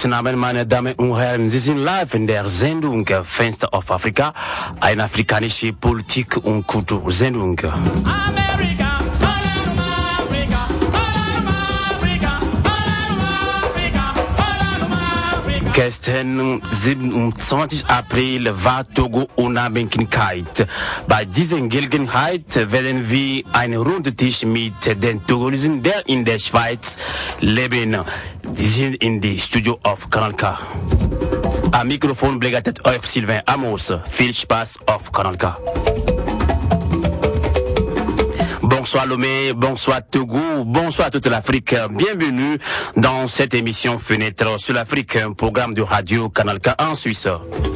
Namen, meine Damen und Herren, Sie sind live in der Sendung Fenster of Africa, eine afrikanische Politik- und Kultursendung. Gestern, 27. April, war Togo Unabhängigkeit. Bei dieser Gelegenheit werden wir einen runden Tisch mit den Togolesen, die in der Schweiz leben. Die sind in die Studio auf Kanal K. Am Mikrofon begleitet euch Sylvain Amos. Viel Spaß auf Kanal K. Bonsoir Lomé, bonsoir Togo, bonsoir toute l'Afrique. Bienvenue dans cette émission Fenêtre sur l'Afrique, un programme de radio Canal K en Suisse.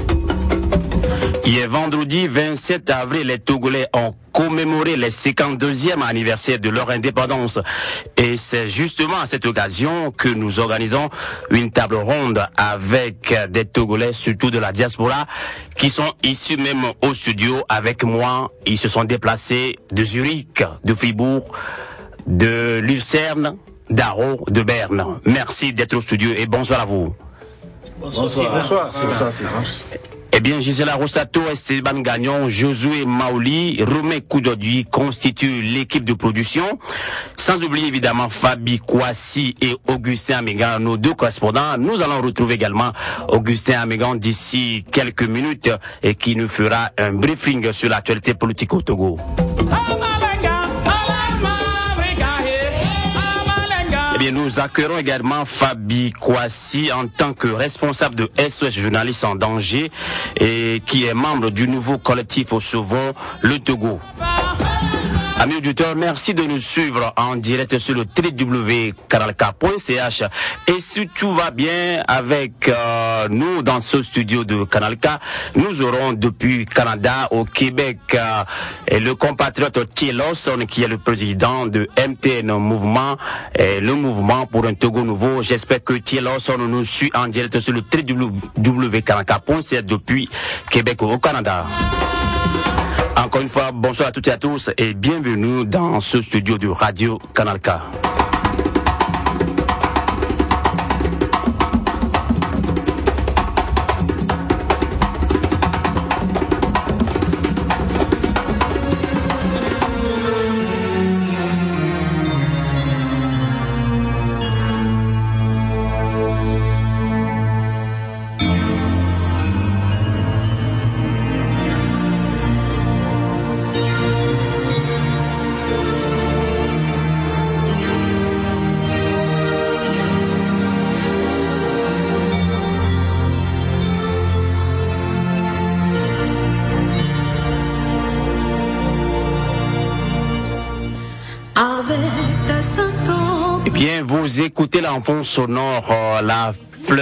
Hier vendredi 27 avril, les Togolais ont commémoré le 52e anniversaire de leur indépendance. Et c'est justement à cette occasion que nous organisons une table ronde avec des Togolais, surtout de la diaspora, qui sont ici même au studio avec moi. Ils se sont déplacés de Zurich, de Fribourg, de Lucerne, d'Aro, de Berne. Merci d'être au studio et bonsoir à vous. Bonsoir. Eh bien, Gisela Rossato, Esteban Gagnon, Josué Maoli, Romé Koudodui constituent l'équipe de production. Sans oublier évidemment Fabi Kouassi et Augustin Amégan, nos deux correspondants. Nous allons retrouver également Augustin Amégan d'ici quelques minutes et qui nous fera un briefing sur l'actualité politique au Togo. Nous accueillons également Fabi Kouassi en tant que responsable de SOS Journalistes en danger et qui est membre du nouveau collectif au Sauvons le Togo. Amis auditeurs, merci de nous suivre en direct sur le www.canalk.ch et si tout va bien avec nous dans ce studio de Canal K, nous aurons depuis Canada au Québec le compatriote Thielos qui est le président de MTN Mouvement, le mouvement pour un Togo nouveau. J'espère que Thielos nous suit en direct sur le www.canalk.ch depuis Québec au Canada. Encore une fois, bonsoir à toutes et à tous et bienvenue dans ce studio de Radio Canal K. Bien, vous écoutez l'enfant sonore, la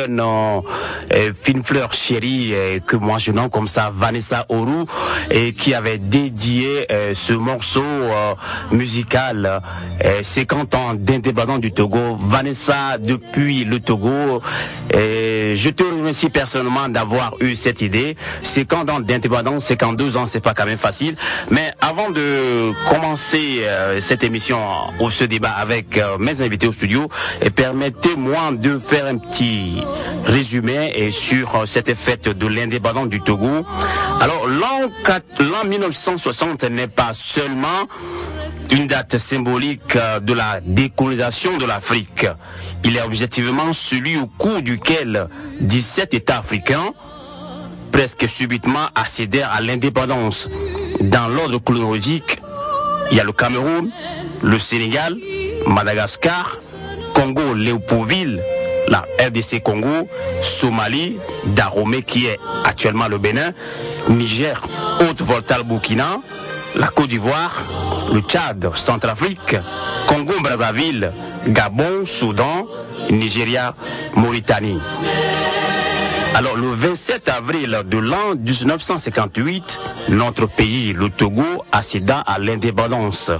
fine fleur chérie que moi je nomme comme ça Vanessa Oru et qui avait dédié ce morceau musical 50 ans d'indépendance du Togo. Vanessa, depuis le Togo, je te remercie personnellement d'avoir eu cette idée. 50 ans d'indépendance, 52 ans, c'est pas quand même facile. Mais avant de commencer cette émission ou ce débat avec mes invités au studio, permettez-moi de faire un petit résumé sur cette fête de l'indépendance du Togo. Alors, l'an 1960 n'est pas seulement une date symbolique de la décolonisation de l'Afrique. Il est objectivement celui au cours duquel 17 États africains, presque subitement, accédèrent à l'indépendance. Dans l'ordre chronologique, il y a le Cameroun, le Sénégal, Madagascar, Congo, Léopoldville, la RDC Congo, Somalie, Dahomey qui est actuellement le Bénin, Niger, Haute-Volta, Burkina, la Côte d'Ivoire, le Tchad, Centrafrique, Congo-Brazzaville, Gabon, Soudan, Nigeria, Mauritanie. Alors le 27 avril de l'an 1958, notre pays, le Togo, accéda à l'indépendance.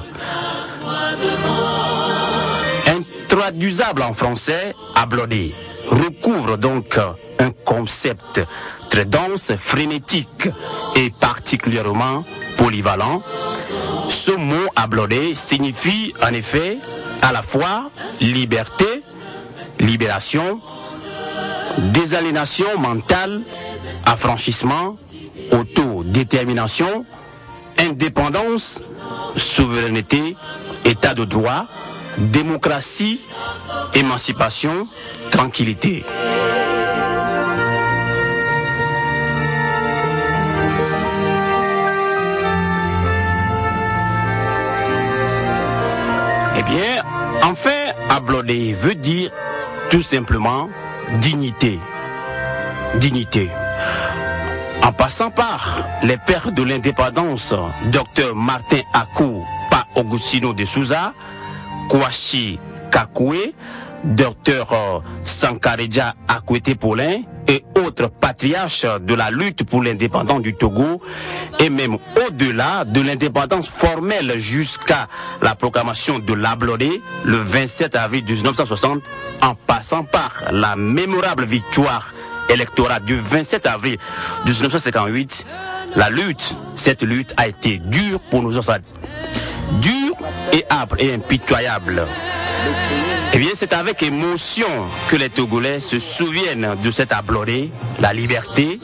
Traduisable en français, ablodé, recouvre donc un concept très dense, frénétique et particulièrement polyvalent. Ce mot ablodé signifie en effet à la fois liberté, libération, Désaliénation mentale, affranchissement, autodétermination, indépendance, souveraineté, état de droit, démocratie, émancipation, tranquillité. Eh bien, enfin, Ablodé veut dire tout simplement dignité. Dignité. En passant par les pères de l'indépendance, Dr Martin Akou, Pa Augustino de Souza, Kouachi Kakoué, Dr Sankareja Akwete-Paulin et autres patriarches de la lutte pour l'indépendance du Togo, et même au-delà de l'indépendance formelle jusqu'à la proclamation de l'Ablodé le 27 avril 1960, en passant par la mémorable victoire électorale du 27 avril 1958, cette lutte a été dure pour nos ancêtres. Dure et âpre et impitoyable. Eh bien, c'est avec émotion que les Togolais se souviennent de cette Ablodé, la liberté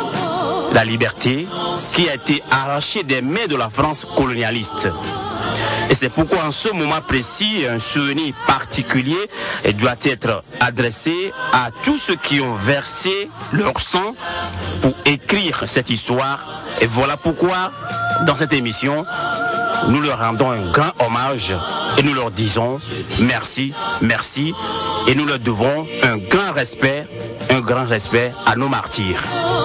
qui a été arrachée des mains de la France colonialiste. Et c'est pourquoi en ce moment précis, un souvenir particulier doit être adressé à tous ceux qui ont versé leur sang pour écrire cette histoire. Et voilà pourquoi, dans cette émission, nous leur rendons un grand hommage et nous leur disons merci, merci, et nous leur devons un grand respect à nos martyrs.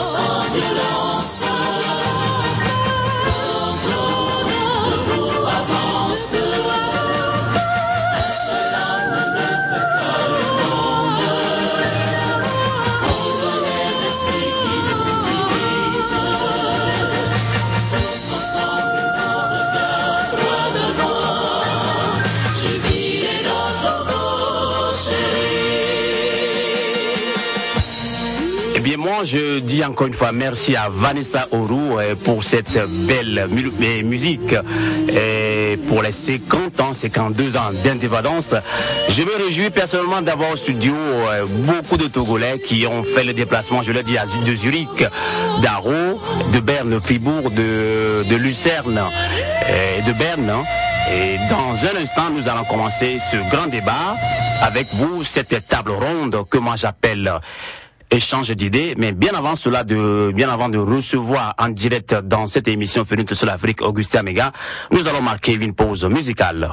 Moi, je dis encore une fois merci à Vanessa Orou pour cette belle musique et pour les 52 ans d'indépendance. Je me réjouis personnellement d'avoir au studio beaucoup de Togolais qui ont fait le déplacement, je le dis, de Zurich, d'Aro, de Berne, Fribourg, de Lucerne et de Berne. Et dans un instant, nous allons commencer ce grand débat avec vous, cette table ronde que moi j'appelle échange d'idées, mais bien avant de recevoir en direct dans cette émission Fenêtre sur l'Afrique Augustin Mega, nous allons marquer une pause musicale.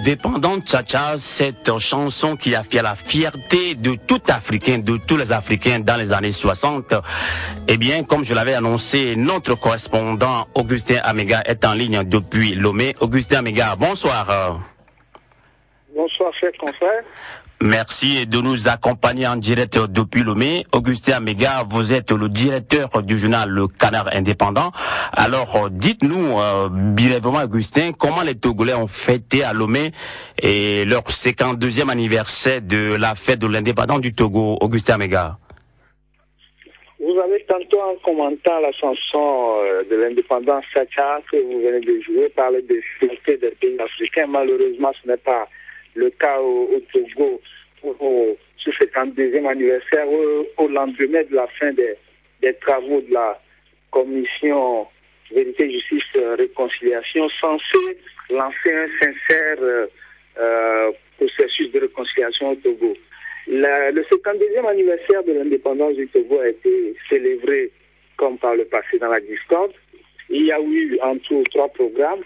Indépendant Tcha-Tcha, cette chanson qui a fait la fierté de tout Africain, de tous les Africains dans les années 60. Eh bien, comme je l'avais annoncé, notre correspondant Augustin Amega est en ligne depuis Lomé. Augustin Amega, bonsoir. Bonsoir, chers confrères. Merci de nous accompagner en direct depuis Lomé. Augustin Amega, vous êtes le directeur du journal Le Canard Indépendant. Alors, dites-nous brièvement, Augustin, comment les Togolais ont fêté à Lomé et leur 52e anniversaire de la fête de l'indépendance du Togo. Augustin Amega. Vous avez tantôt, en commentant la chanson de l'indépendance Tcha-Tcha que vous venez de jouer, parlé des fiertés des pays africains. Malheureusement, ce n'est pas le cas au Togo pour ce 52e anniversaire, au lendemain de la fin des travaux de la commission Vérité, Justice, Réconciliation, censée lancer un sincère processus de réconciliation au Togo. Le 52e anniversaire de l'indépendance du Togo a été célébré comme par le passé dans la discorde. Il y a eu en tout 3 programmes.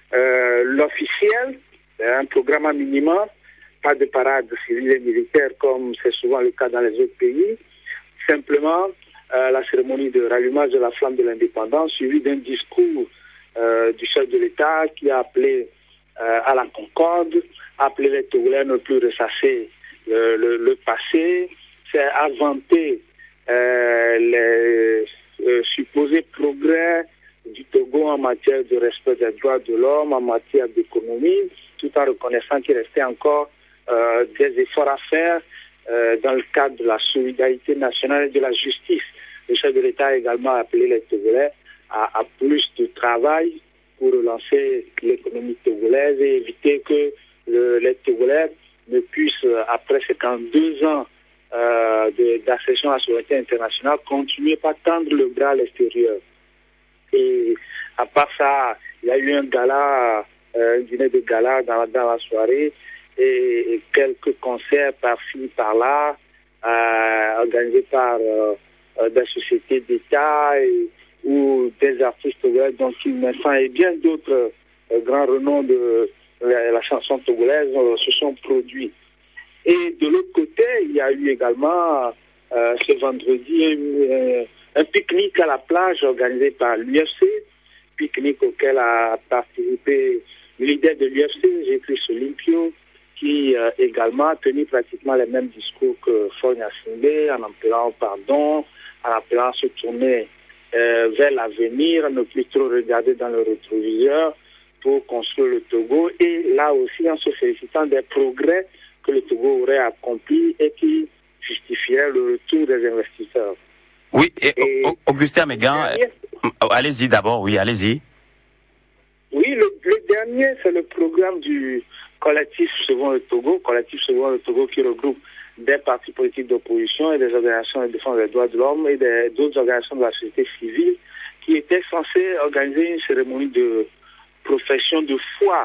L'officiel, un programme à minima, pas de parade civile et militaire comme c'est souvent le cas dans les autres pays. Simplement, la cérémonie de rallumage de la flamme de l'indépendance suivie d'un discours du chef de l'État qui a appelé à la concorde, appelé les Togolais à ne plus ressasser le passé, c'est inventer les supposés progrès du Togo en matière de respect des droits de l'homme, en matière d'économie, tout en reconnaissant qu'il restait encore des efforts à faire dans le cadre de la solidarité nationale et de la justice. Le chef de l'État a également appelé les Togolais à plus de travail pour relancer l'économie togolaise et éviter que les Togolais ne puissent, après 52 ans d'accession à la souveraineté internationale, continuer par tendre le bras à l'extérieur. Et à part ça, il y a eu un gala, un dîner de gala dans la soirée et quelques concerts par-ci, par-là, organisés par des sociétés d'État ou des artistes togolais, dont Innocent et bien d'autres grands renoms de la chanson togolaise se sont produits. Et de l'autre côté, il y a eu également ce vendredi un pique-nique à la plage organisé par l'UFC, pique-nique auquel a participé le leader de l'UFC, Jécris Olympio, qui également a tenu pratiquement les mêmes discours que Fogna Singé, en appelant au pardon, en appelant à se tourner vers l'avenir, à ne plus trop regarder dans le rétroviseur pour construire le Togo, et là aussi en se félicitant des progrès que le Togo aurait accomplis et qui justifieraient le retour des investisseurs. Oui, et Augustin Amega, allez-y d'abord, oui, allez-y. Oui, le dernier, c'est le programme du collectif Sauvons le Togo, qui regroupe des partis politiques d'opposition et des organisations de défense des droits de l'homme et d'autres organisations de la société civile qui étaient censées organiser une cérémonie de profession de foi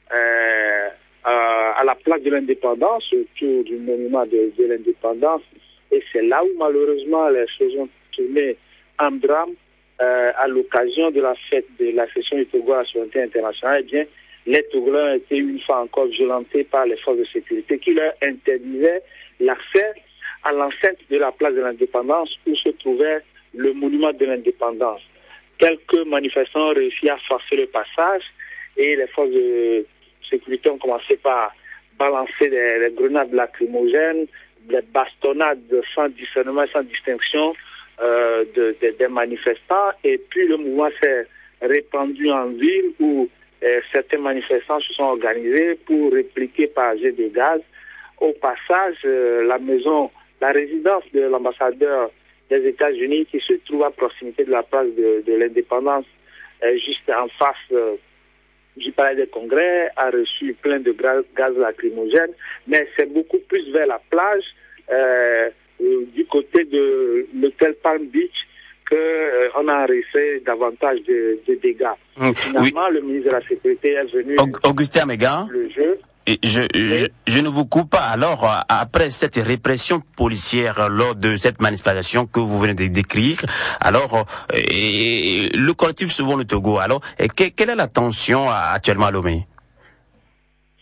à la place de l'indépendance, autour du monument de l'indépendance. Et c'est là où malheureusement les choses ont tourné en drame à l'occasion de la fête de l'accession du Togo à la souveraineté internationale. Eh bien, les Togolais ont été une fois encore violentés par les forces de sécurité qui leur interdisaient l'accès à l'enceinte de la place de l'indépendance où se trouvait le monument de l'indépendance. Quelques manifestants ont réussi à forcer le passage et les forces de sécurité ont commencé par balancer des grenades lacrymogènes, des bastonnades sans discernement, sans distinction des manifestants. Et puis le mouvement s'est répandu en ville où certains manifestants se sont organisés pour répliquer par jet de gaz. Au passage, la résidence de l'ambassadeur des États-Unis qui se trouve à proximité de la place de l'indépendance, juste en face du palais des congrès, a reçu plein de gaz lacrymogène, mais c'est beaucoup plus vers la plage, du côté de l'hôtel Palm Beach, qu'on a enregistré davantage de dégâts. Finalement, oui. Le ministre de la Sécurité est venu Augustin Amega, le jeu. Je ne vous coupe pas. Alors, après cette répression policière lors de cette manifestation que vous venez de décrire, alors, le collectif Sauvons le Togo, alors, quelle est la tension actuellement à Lomé?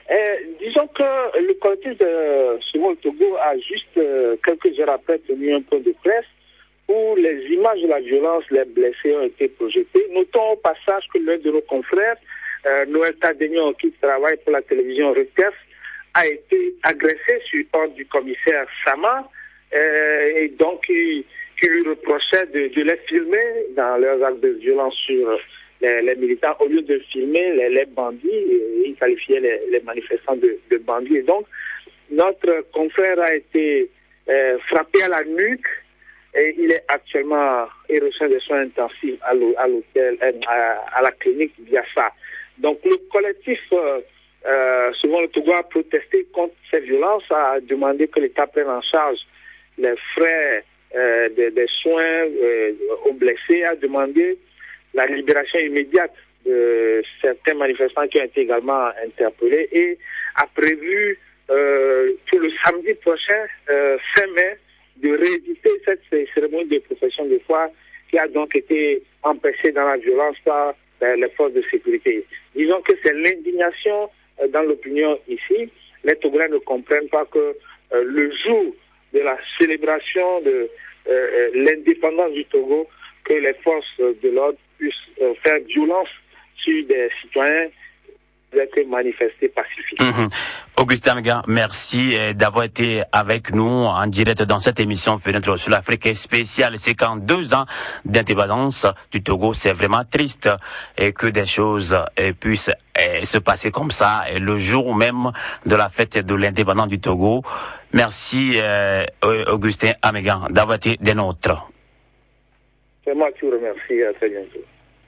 Disons que le collectif de Simon Togo a juste quelques heures après tenu un point de presse où les images de la violence, les blessés ont été projetées. Notons au passage que l'un de nos confrères, Noël Tadegnon, qui travaille pour la télévision Reuters, a été agressé sur ordre du commissaire Sama, et donc qui lui reprochait de les filmer dans leurs actes de violence sur les militants, au lieu de filmer les bandits. Il qualifiait les manifestants de bandits. Et donc, notre confrère a été frappé à la nuque et il est actuellement, il reçoit des soins intensifs à l'hôtel, à la clinique Biassa. Donc, le collectif, souvent le Togo a protesté contre ces violences, a demandé que l'État prenne en charge les frais des soins aux blessés, a demandé la libération immédiate de certains manifestants qui ont été également interpellés et a prévu pour le samedi prochain, 5 mai, de rééditer cette cérémonie de profession de foi qui a donc été empêchée dans la violence par les forces de sécurité. Disons que c'est l'indignation dans l'opinion ici. Les Togolais ne comprennent pas que le jour de la célébration de l'indépendance du Togo, que les forces de l'ordre puissent faire violence sur des citoyens qui ont été manifestés pacifiquement. Augustin Amigan, merci d'avoir été avec nous en direct dans cette émission Fenêtre sur l'Afrique spéciale. C'est qu'en 2 ans d'indépendance du Togo, c'est vraiment triste et que des choses puissent se passer comme ça le jour même de la fête de l'indépendance du Togo. Merci Augustin Amigan d'avoir été des nôtres. C'est moi qui vous remercie. À très bientôt.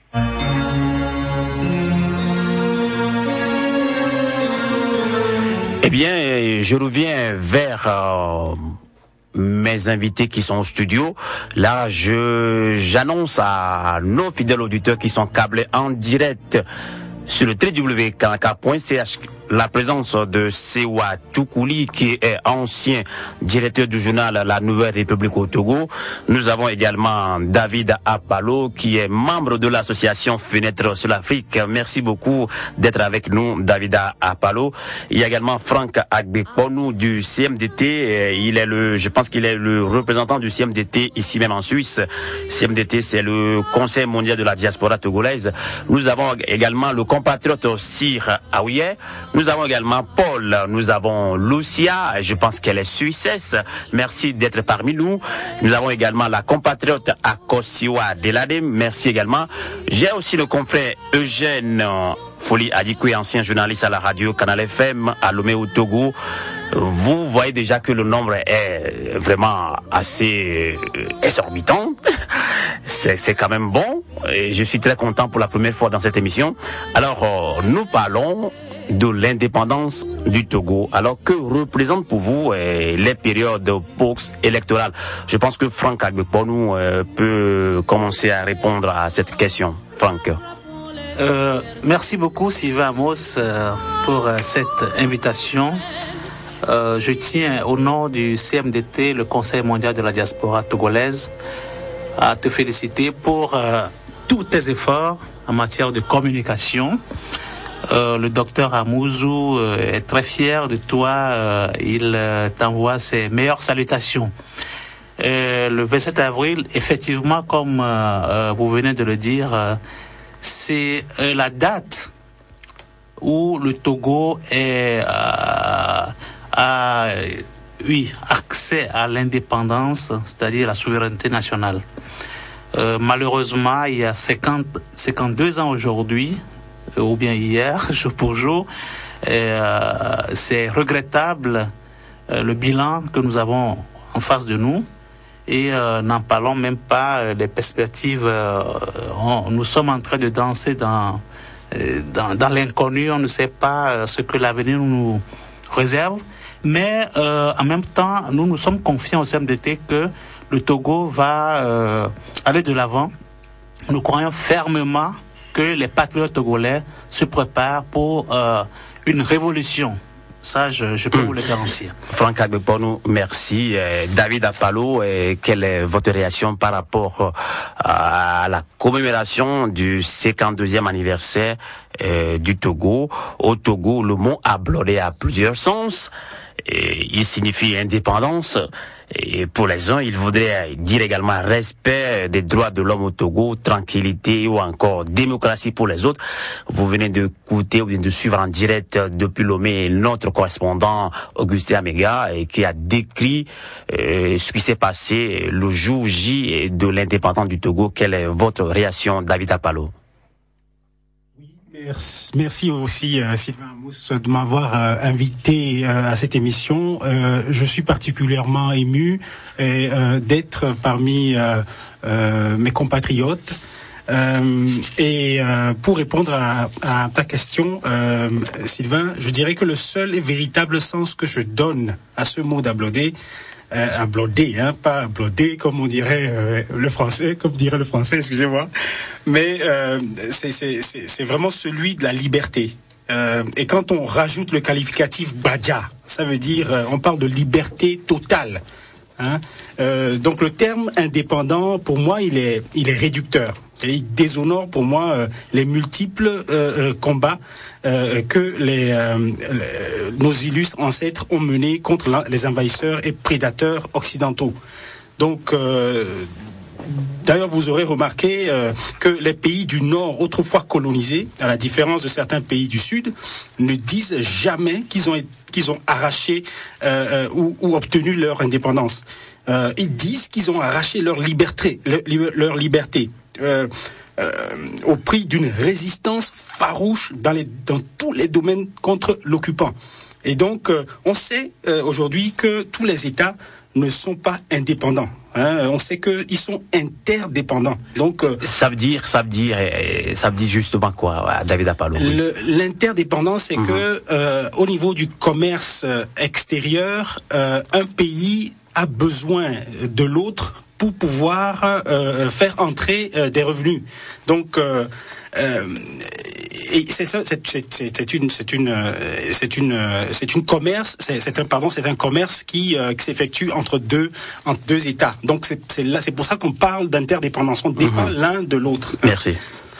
Eh bien, je reviens vers mes invités qui sont au studio. Là, j'annonce à nos fidèles auditeurs qui sont câblés en direct sur le www.kanaka.ch la présence de Sewa Toukouli, qui est ancien directeur du journal La Nouvelle République au Togo. Nous avons également David Apalo, qui est membre de l'association Fenêtre sur l'Afrique. Merci beaucoup d'être avec nous, David Apalo. Il y a également Franck Agbeponou du CMDT. Je pense qu'il est le représentant du CMDT ici même en Suisse. CMDT, c'est le Conseil mondial de la diaspora togolaise. Nous avons également le compatriote Sir Aouye. Nous avons également Paul, nous avons Lucia, je pense qu'elle est suissesse. Merci d'être parmi nous. Nous avons également la compatriote Akosiwa Deladem, merci également. J'ai aussi le confrère Eugène Foli Adikwe, ancien journaliste à la radio Canal FM à Lomé au Togo. Vous voyez déjà que le nombre est vraiment assez exorbitant. C'est quand même bon. Et je suis très content pour la première fois dans cette émission. Alors, nous parlons de l'indépendance du Togo. Alors, que représentent pour vous les périodes post-électorales? Je pense que Franck Agbeponou peut commencer à répondre à cette question. Franck. Merci beaucoup Sylvain Amos pour cette invitation. Je tiens au nom du CMDT, le Conseil mondial de la diaspora togolaise, à te féliciter pour tous tes efforts en matière de communication. Le docteur Amouzou est très fier de toi. Il t'envoie ses meilleures salutations. Le 27 avril, effectivement, comme vous venez de le dire, c'est la date où le Togo a accès à l'indépendance, c'est-à-dire la souveraineté nationale. Malheureusement, il y a 52 ans aujourd'hui, ou bien hier, jour pour jour, c'est regrettable le bilan que nous avons en face de nous, et n'en parlons même pas des perspectives. Nous sommes en train de danser dans l'inconnu, on ne sait pas ce que l'avenir nous réserve, mais en même temps, nous sommes confiants au CMDT que le Togo va aller de l'avant. Nous croyons fermement que les patriotes togolais se préparent pour une révolution. Ça, je peux vous le garantir. Franck Agbeponou, merci. David Apalo, quelle est votre réaction par rapport à la commémoration du 52e anniversaire du Togo. Au Togo, le mot ablodé a plusieurs sens. Il signifie indépendance. Et pour les uns, il voudrait dire également respect des droits de l'homme au Togo, tranquillité ou encore démocratie pour les autres. Vous venez d'écouter ou de suivre en direct depuis Lomé notre correspondant Augustin Amega qui a décrit ce qui s'est passé le jour J de l'indépendance du Togo. Quelle est votre réaction, David Apalo? Merci aussi Sylvain Amous de m'avoir invité à cette émission. Je suis particulièrement ému d'être parmi mes compatriotes. Pour répondre à ta question, Sylvain, je dirais que le seul et véritable sens que je donne à ce mot d'ablodé, ablodé, pas ablodé comme on dirait le français, excusez-moi, mais c'est vraiment celui de la liberté. Et quand on rajoute le qualificatif badja, ça veut dire on parle de liberté totale. Donc le terme indépendant, pour moi, il est réducteur. Et il déshonore pour moi les multiples combats que nos illustres ancêtres ont menés contre les envahisseurs et prédateurs occidentaux. Donc, d'ailleurs, vous aurez remarqué que les pays du Nord, autrefois colonisés, à la différence de certains pays du Sud, ne disent jamais qu'ils ont arraché ou obtenu leur indépendance. Ils disent qu'ils ont arraché leur liberté. Au prix d'une résistance farouche dans tous les domaines contre l'occupant. Et donc, on sait aujourd'hui que tous les États ne sont pas indépendants. On sait qu'ils sont interdépendants. Donc, ça veut dire justement quoi, David Apalo? L'interdépendance, c'est que au niveau du commerce extérieur, un pays a besoin de l'autre pour pouvoir faire entrer des revenus. Donc et c'est un commerce qui s'effectue entre deux États. Donc c'est pour ça qu'on parle d'interdépendance. On dépend l'un de l'autre. Merci.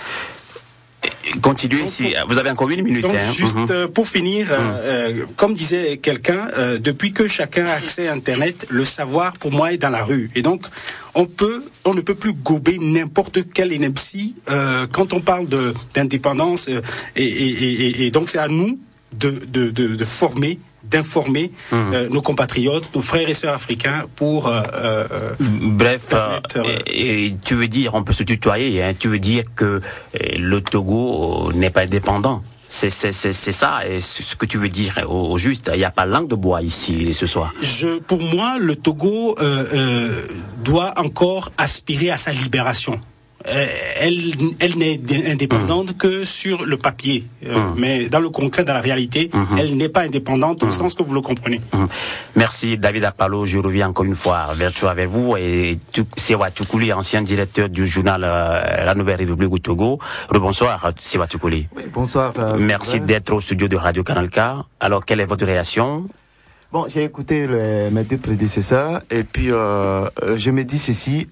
Continuez ici. Vous avez encore 1 minute. Donc, juste pour finir, comme disait quelqu'un, depuis que chacun a accès à Internet, le savoir pour moi est dans la rue. Et donc, on ne peut plus gober n'importe quel ineptie quand on parle d'indépendance. Et donc, c'est à nous de former, d'informer nos compatriotes, nos frères et sœurs africains pour... Bref, et tu veux dire, on peut se tutoyer, tu veux dire que le Togo n'est pas indépendant. C'est ça, et ce que tu veux dire au juste. Il n'y a pas langue de bois ici ce soir. Pour moi, le Togo doit encore aspirer à sa libération. Elle n'est indépendante que sur le papier, mais dans le concret, dans la réalité, elle n'est pas indépendante au sens que vous le comprenez. Merci David Apalo, je reviens encore une fois vers toi avec vous et Sewa Toukouli, ancien directeur du journal La Nouvelle République du Togo. Rebonsoir Sewa Toukouli. Oui, bonsoir. Merci d'être au studio de Radio Canal K. Alors quelle est votre réaction? Bon, j'ai écouté mes deux prédécesseurs et puis je me dis ceci.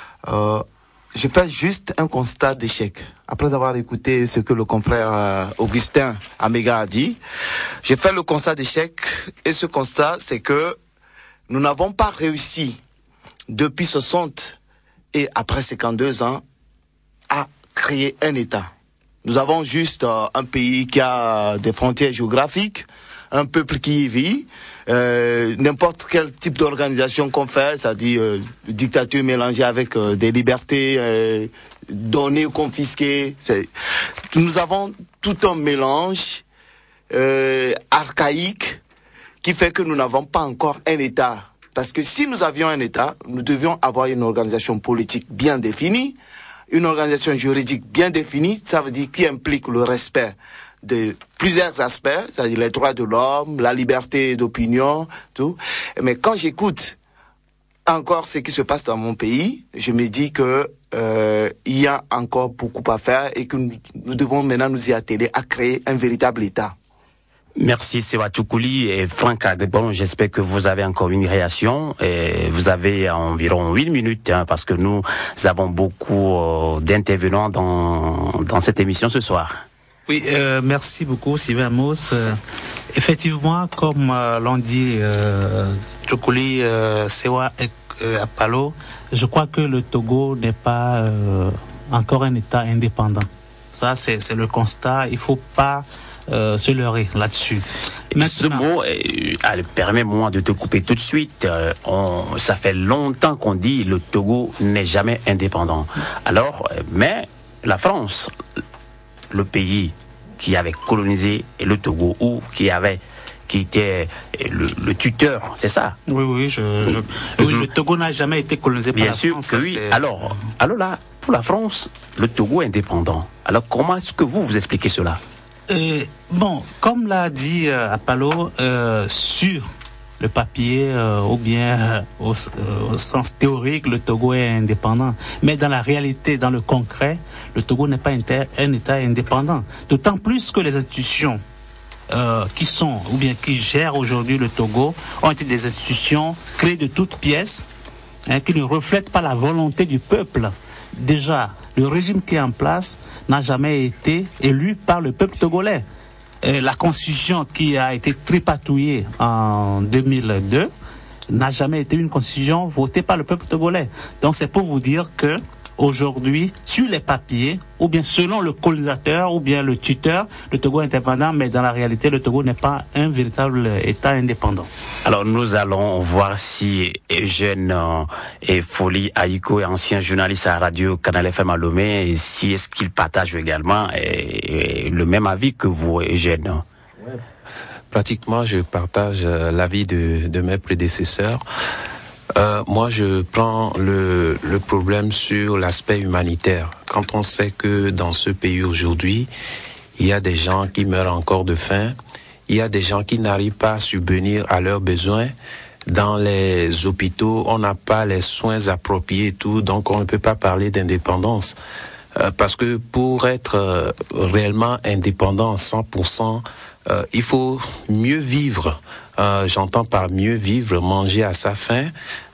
Je fais juste un constat d'échec. Après avoir écouté ce que le confrère Augustin Amega a dit, j'ai fait le constat d'échec. Et ce constat, c'est que nous n'avons pas réussi depuis 60 et après 52 ans à créer un État. Nous avons juste un pays qui a des frontières géographiques, un peuple qui y vit, n'importe quel type d'organisation qu'on fait, c'est-à-dire dictature mélangée avec des libertés données ou confisquées. Nous avons tout un mélange archaïque qui fait que nous n'avons pas encore un État. Parce que si nous avions un État, nous devions avoir une organisation politique bien définie, une organisation juridique bien définie, ça veut dire qui implique le respect de plusieurs aspects, c'est-à-dire les droits de l'homme, la liberté d'opinion, tout. Mais quand j'écoute encore ce qui se passe dans mon pays, je me dis que il y a encore beaucoup à faire et que nous devons maintenant nous y atteler à créer un véritable État. Merci Sewa Toukouli et Franck Agbon, j'espère que vous avez encore une réaction. Et vous avez environ 8 minutes parce que nous avons beaucoup d'intervenants dans cette émission ce soir. Oui, merci beaucoup, Sylvain Amos. Effectivement, comme l'ont dit Tchokoli, Sewa et Apalo, je crois que le Togo n'est pas encore un État indépendant. Ça, c'est le constat. Il ne faut pas se leurrer là-dessus. Maintenant, ce mot, permets-moi de te couper tout de suite. Ça fait longtemps qu'on dit le Togo n'est jamais indépendant. Alors, mais la France, le pays qui avait colonisé le Togo ou qui était le tuteur, c'est ça? Oui, oui, le Togo n'a jamais été colonisé par la France. Bien sûr que oui. Alors là, pour la France, le Togo est indépendant. Alors comment est-ce que vous expliquez cela? Bon, comme l'a dit Apalo, sur le papier ou bien au sens théorique, le Togo est indépendant. Mais dans la réalité, dans le concret, le Togo n'est pas un État indépendant. D'autant plus que les institutions qui gèrent aujourd'hui le Togo ont été des institutions créées de toutes pièces, qui ne reflètent pas la volonté du peuple. Déjà, le régime qui est en place n'a jamais été élu par le peuple togolais. La constitution qui a été tripatouillée en 2002 n'a jamais été une constitution votée par le peuple togolais. Donc c'est pour vous dire que aujourd'hui, sur les papiers, ou bien selon le colonisateur, ou bien le tuteur, le Togo est indépendant, mais dans la réalité, le Togo n'est pas un véritable État indépendant. Alors, nous allons voir si Eugène et Folie Aïko, ancien journaliste à Radio Canal FM à Lomé, si est-ce qu'il partage également le même avis que vous, Eugène. Ouais. Pratiquement, je partage l'avis de mes prédécesseurs. Moi, je prends le problème sur l'aspect humanitaire. Quand on sait que dans ce pays aujourd'hui, il y a des gens qui meurent encore de faim, il y a des gens qui n'arrivent pas à subvenir à leurs besoins. Dans les hôpitaux, on n'a pas les soins appropriés et tout, donc on ne peut pas parler d'indépendance. Parce que pour être réellement indépendant 100%, il faut mieux vivre. J'entends par mieux vivre, manger à sa faim.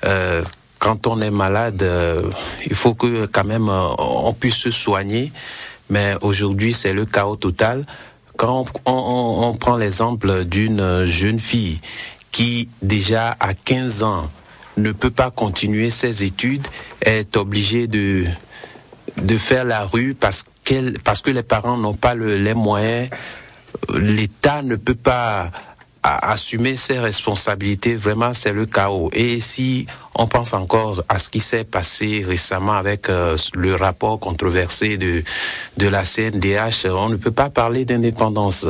Quand on est malade, il faut que quand même on puisse se soigner. Mais aujourd'hui, c'est le chaos total. Quand on prend l'exemple d'une jeune fille qui déjà à 15 ans ne peut pas continuer ses études, est obligée de faire la rue parce que les parents n'ont pas les moyens. L'État ne peut pas assumer ses responsabilités. Vraiment, c'est le chaos. Et si on pense encore à ce qui s'est passé récemment avec le rapport controversé de la CNDH, on ne peut pas parler d'indépendance.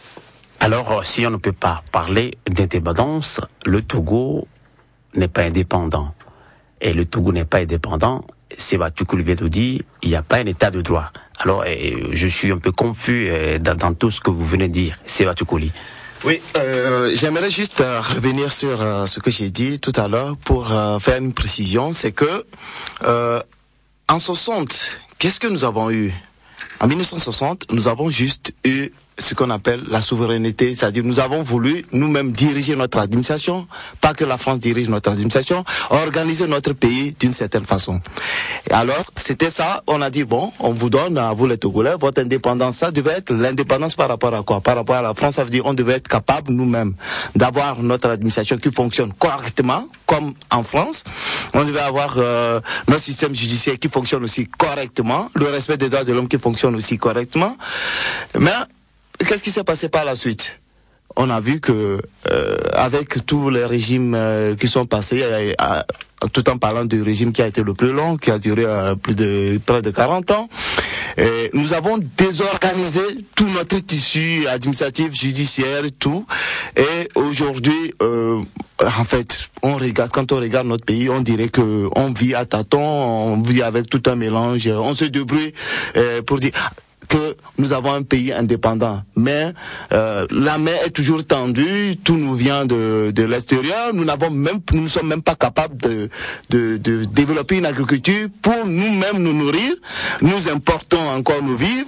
Alors, si on ne peut pas parler d'indépendance, le Togo n'est pas indépendant. Et le Togo n'est pas indépendant, c'est Tchokoli vient de dire, il n'y a pas un état de droit. Alors, je suis un peu confus dans tout ce que vous venez de dire. C'est Tchokoli. Oui, j'aimerais juste revenir sur ce que j'ai dit tout à l'heure pour faire une précision. C'est que en 60, qu'est-ce que nous avons eu? En 1960, nous avons juste eu ce qu'on appelle la souveraineté, c'est-à-dire nous avons voulu nous-mêmes diriger notre administration, pas que la France dirige notre administration, organiser notre pays d'une certaine façon. Et alors, c'était ça, on a dit, bon, on vous donne, à vous les Togolais, votre indépendance. Ça devait être l'indépendance par rapport à quoi? Par rapport à la France, ça veut dire on devait être capable nous-mêmes d'avoir notre administration qui fonctionne correctement, comme en France. On devait avoir notre système judiciaire qui fonctionne aussi correctement, le respect des droits de l'homme qui fonctionne aussi correctement. Mais qu'est-ce qui s'est passé par la suite? On a vu que avec tous les régimes qui sont passés, tout en parlant du régime qui a été le plus long, qui a duré près de 40 ans, nous avons désorganisé tout notre tissu administratif, judiciaire, tout. Et aujourd'hui, en fait, quand on regarde notre pays, on dirait que on vit à tâtons, on vit avec tout un mélange, on se débrouille pour dire que nous avons un pays indépendant, mais la main est toujours tendue, tout nous vient de l'extérieur, nous ne sommes même pas capables de développer une agriculture pour nous-mêmes nous nourrir, nous importons encore nos vivres,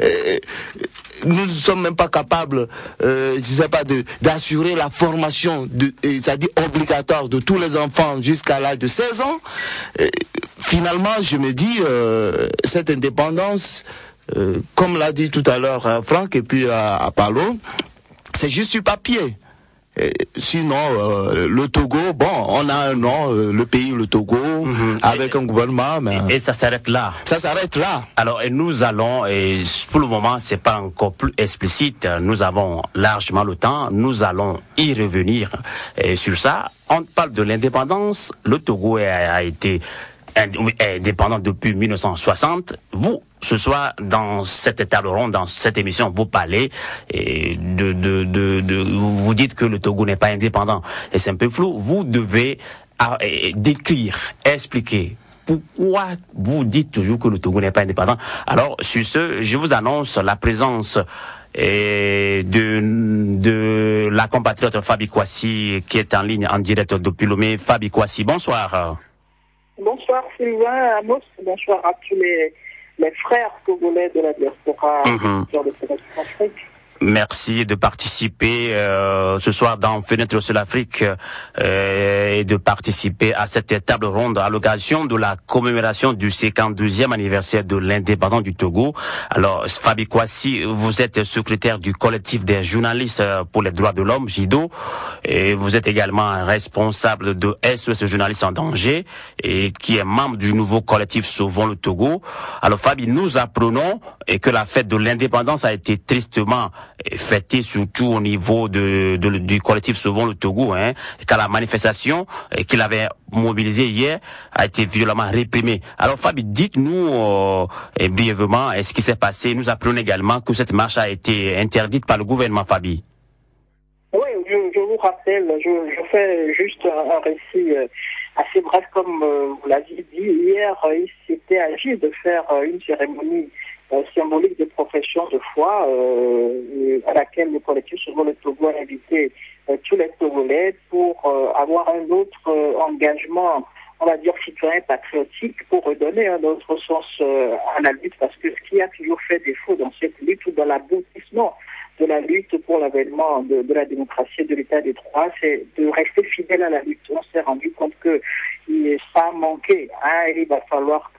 nous ne sommes même pas capables, d'assurer la formation, c'est-à-dire obligatoire de tous les enfants jusqu'à l'âge de 16 ans. Finalement, je me dis, cette indépendance, comme l'a dit tout à l'heure Franck et puis à Palo, c'est juste sur papier. Sinon, le Togo, bon, on a un nom, le pays, le Togo, avec un gouvernement, mais... Et ça s'arrête là. Ça s'arrête là. Alors, et nous allons, et pour le moment, c'est pas encore plus explicite, nous avons largement le temps, nous allons y revenir sur ça. On parle de l'indépendance, le Togo a été indépendant depuis 1960. Vous, ce soir, dans cette table ronde, dans cette émission, vous parlez vous dites que le Togo n'est pas indépendant. Et c'est un peu flou. Vous devez décrire, expliquer pourquoi vous dites toujours que le Togo n'est pas indépendant. Alors, sur ce, je vous annonce la présence de la compatriote Fabi Kouassi qui est en ligne en direct depuis Lomé. Fabi Kouassi, bonsoir. Bonsoir Sylvain, Amos, bonsoir à tous les frères togolais de la diaspora sur le Afrique. Merci de participer ce soir dans Fenêtre sur l'Afrique et de participer à cette table ronde à l'occasion de la commémoration du 52e anniversaire de l'indépendance du Togo. Alors, Fabi Kouassi, vous êtes secrétaire du collectif des journalistes pour les droits de l'homme, JIDO, et vous êtes également responsable de SOS Journalistes en danger, et qui est membre du nouveau collectif Sauvons le Togo. Alors, Fabi, nous apprenons que la fête de l'indépendance a été tristement fêté surtout au niveau du collectif Sauvons le Togo, et car la manifestation qu'il avait mobilisée hier a été violemment réprimée. Alors Fabi, dites-nous brièvement ce qui s'est passé. Nous apprenons également que cette marche a été interdite par le gouvernement, Fabi. Oui, je vous rappelle, je fais juste un récit assez bref, comme vous l'avez dit. Hier, il s'était agi de faire une cérémonie symbolique de profession de foi à laquelle le collectif Sauvons le Togo a invité tous les Togolais pour avoir un autre engagement, on va dire citoyen patriotique, pour redonner un autre sens à la lutte, parce que ce qui a toujours fait défaut dans cette lutte ou dans l'aboutissement de la lutte pour l'avènement de la démocratie et de l'état des droits, c'est de rester fidèle à la lutte. On s'est rendu compte que ça a manqué. Il va falloir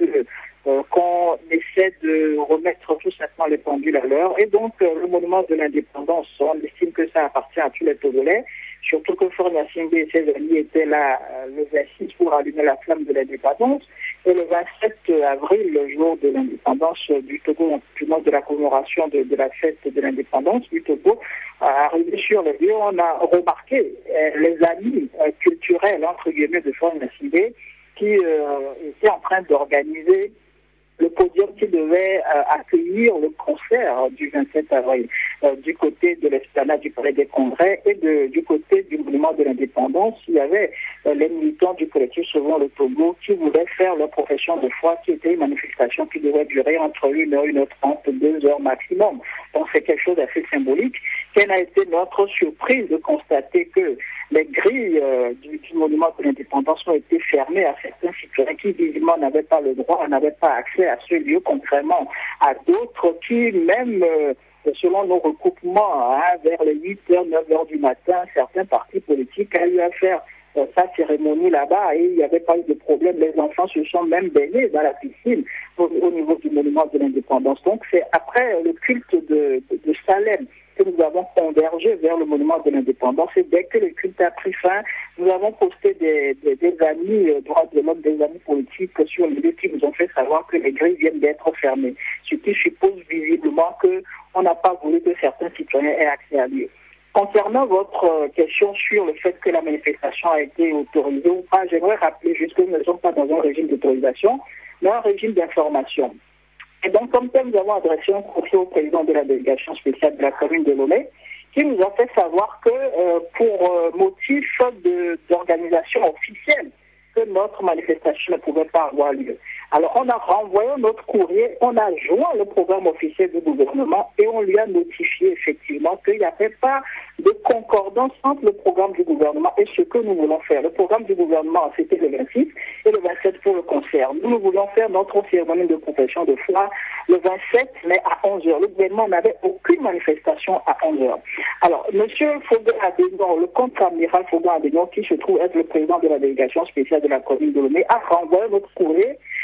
qu'on essaie de remettre tout simplement les pendules à l'heure. Et donc, le monument de l'indépendance, on estime que ça appartient à tous les Togolais, surtout que Faure Gnassingbé et ses amis étaient là le 26 pour allumer la flamme de l'indépendance. Et le 27 avril, le jour de l'indépendance du Togo, du mois de la commémoration de la fête de l'indépendance du Togo, arrivé sur le lieu, on a remarqué les amis culturels, entre guillemets, de Faure Gnassingbé qui étaient en train d'organiser le podium qui devait accueillir le concert du 27 avril du côté de l'esplanade du Palais des Congrès et du côté du monument de l'indépendance. Il y avait les militants du collectif Sauvons le Togo qui voulaient faire leur profession de foi, qui était une manifestation qui devait durer entre 1h, 1h30, 2h maximum. Donc c'est quelque chose d'assez symbolique. Quelle a été notre surprise de constater que les grilles du monument de l'indépendance ont été fermées à certains citoyens qui visiblement n'avaient pas le droit, n'avaient pas accès à ce lieu, contrairement à d'autres qui, même selon nos recoupements, vers les 8h, 9h du matin, certains partis politiques ont eu à faire sa cérémonie là-bas et il n'y avait pas eu de problème. Les enfants se sont même baignés dans la piscine au niveau du monument de l'indépendance. Donc c'est après le culte de Salem que nous avons convergé vers le monument de l'indépendance, et dès que le culte a pris fin, nous avons posté des amis droits de l'homme, des amis politiques sur les lieux qui nous ont fait savoir que les grilles viennent d'être fermées, ce qui suppose visiblement qu'on n'a pas voulu que certains citoyens aient accès à lui. Concernant votre question sur le fait que la manifestation a été autorisée ou pas, j'aimerais rappeler juste que nous ne sommes pas dans un régime d'autorisation, mais un régime d'information. Et donc, comme tel, nous avons adressé un courrier au président de la délégation spéciale de la commune de Lomé, qui nous a fait savoir que pour motif d'organisation officielle, que notre manifestation ne pouvait pas avoir lieu. Alors, on a renvoyé notre courrier, on a joint le programme officiel du gouvernement et on lui a notifié effectivement qu'il n'y avait pas de concordance entre le programme du gouvernement et ce que nous voulons faire. Le programme du gouvernement, c'était le 26 et le 27 pour le concert. Nous voulons faire notre cérémonie de profession de foi le 27, mais à 11h. Le gouvernement n'avait aucune manifestation à 11h. Alors, M. Fauga-Adénon, le contre-amiral Fauga-Adénon, qui se trouve être le président de la délégation spéciale de la commune de Lomé, a renvoyé notre courrier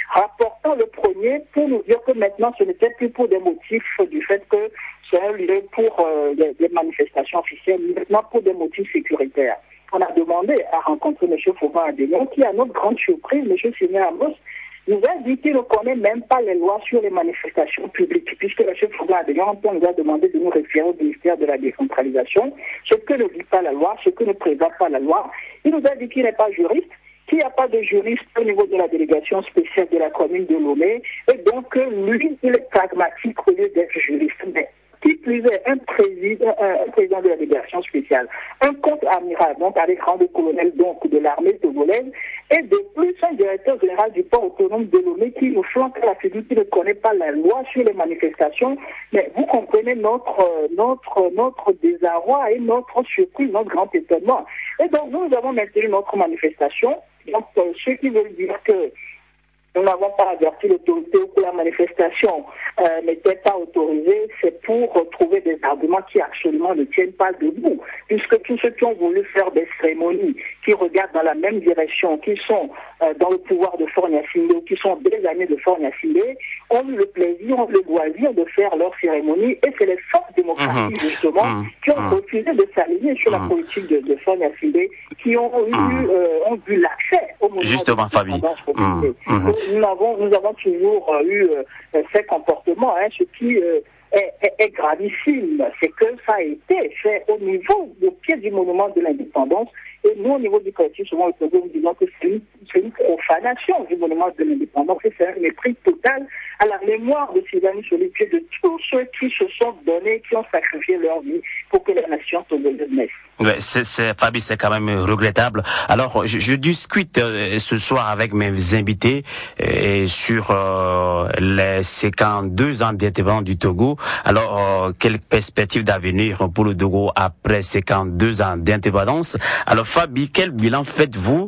rapportant le premier pour nous dire que maintenant ce n'était plus pour des motifs du fait que c'est un lieu pour des manifestations officielles, maintenant pour des motifs sécuritaires. On a demandé à rencontrer M. Fauban-Adénian qui, à notre grande surprise, M. Signé Amos, nous a dit qu'il ne connaît même pas les lois sur les manifestations publiques, puisque M. Fauban-Adénian nous a demandé de nous référer au ministère de la décentralisation, ce que ne dit pas la loi, ce que ne prévoit pas la loi. Il nous a dit qu'il n'est pas juriste, qu'il n'y a pas de juriste au niveau de la délégation spéciale de la commune de Lomé, et donc lui, il est pragmatique au lieu d'être juriste. Mais qui plus est, un président de la délégation spéciale, un contre-amiral, donc avec rang de colonel donc de l'armée togolaise, et de plus un directeur général du port autonome de Lomé qui nous flanque à la figure qui ne connaît pas la loi sur les manifestations. Mais vous comprenez notre désarroi et notre surprise, notre grand étonnement. Et donc nous avons maintenu notre manifestation. Donc ce qui veut dire que nous n'avons pas averti l'autorité ou que la manifestation n'était pas autorisée, c'est pour trouver des arguments qui absolument ne tiennent pas debout. Puisque tous ceux qui ont voulu faire des cérémonies, qui regardent dans la même direction, qui sont dans le pouvoir de Faure Gnassingbé ou qui sont des amis de Faure Gnassingbé, ont eu le plaisir, ont eu le loisir de faire leur cérémonie. Et c'est les forces démocratiques, justement, qui ont refusé de s'aligner sur la politique de Faure Gnassingbé, qui ont eu l'accès au mouvement justement, Fabi. Nous avons toujours eu ces comportements, ce qui est gravissime. C'est que ça a été fait au niveau, au pied du monument de l'indépendance. Et nous, au niveau du collectif, souvent, nous disons que c'est une profanation du monument de l'indépendance. Et c'est un mépris total à la mémoire de Sylvanie Solitude, de tous ceux qui se sont donnés, qui ont sacrifié leur vie pour que la nation togolaise naisse. Ouais, Fabi, c'est quand même regrettable. Alors, je discute ce soir avec mes invités sur ces 52 ans d'indépendance du Togo. Alors, quelle perspective d'avenir pour le Togo après ces 52 ans d'indépendance? Alors, Fabi, quel bilan faites-vous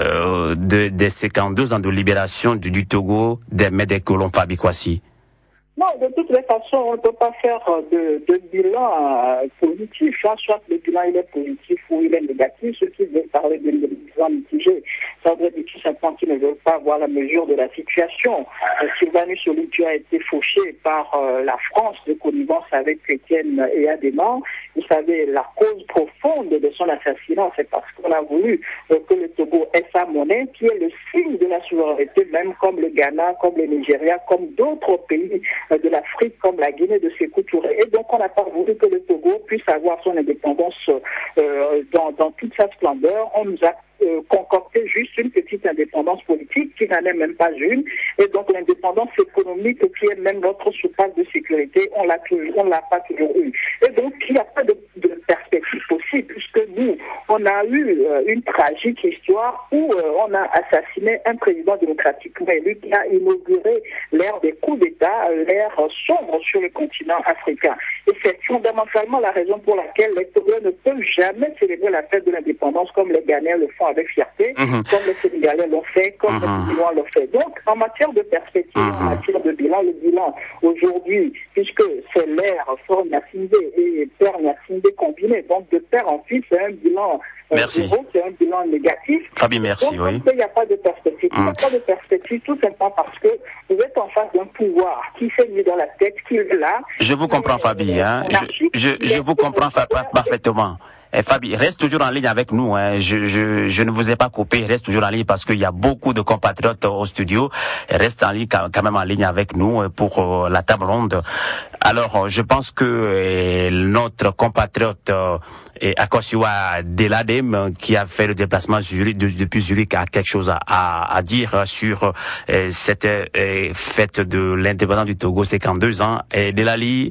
des 52 ans de libération du Togo des colons, Fabi Kwasi? Non, de toutes les façons, on ne peut pas faire de bilan positif. Soit le bilan il est positif ou il est négatif. Ceux qui veulent parler de bilan mitigé, ça veut dire tout simplement qu'ils ne veulent pas voir la mesure de la situation. Sylvanus Solitude a été fauché par la France de connivence avec Étienne et Adéman. Vous savez, la cause profonde de son assassinat, c'est parce qu'on a voulu que le Togo ait sa monnaie, qui est le signe de la souveraineté, même comme le Ghana, comme le Nigeria, comme d'autres pays de l'Afrique comme la Guinée de Sékou Touré. Et donc on n'a pas voulu que le Togo puisse avoir son indépendance dans toute sa splendeur. On nous a concocté juste une petite indépendance politique qui n'en est même pas une. Et donc l'indépendance économique qui est même notre soupape de sécurité, on l'a pas toujours eu. Et donc il n'y a pas de perspective possible puisque nous, on a eu une tragique histoire où on a assassiné un président démocratiquement élu qui a inauguré l'ère des coups d'État, l'ère sombre sur le continent africain. Et c'est fondamentalement la raison pour laquelle les Togolais ne peuvent jamais célébrer la fête de l'indépendance comme les Ghanéens le font avec fierté, comme les Sénégalais l'ont fait, comme les Chinois l'ont fait. Donc, en matière de perspective, en matière de bilan, le bilan aujourd'hui, puisque c'est l'ère Faure Gnassingbé et Père Gnassingbé combiné, donc de père en fils, c'est un bilan zéro, c'est un bilan négatif. Fabi, merci, donc, oui. Il n'y a pas de perspective. Il n'y a pas de perspective tout simplement parce que vous êtes en face d'un pouvoir qui s'est mis dans la tête, qui est là. Je vous comprends, Fabi. Je vous comprends parfaitement. Fabi, reste toujours en ligne avec nous. Je ne vous ai pas coupé. Reste toujours en ligne parce qu'il y a beaucoup de compatriotes au studio. Reste en ligne, quand même en ligne avec nous pour la table ronde. Alors, je pense que notre compatriote Akosiwa Deladem, qui a fait le déplacement depuis Zurich, a quelque chose à dire sur cette fête de l'indépendance du Togo, 52 ans. Et Delali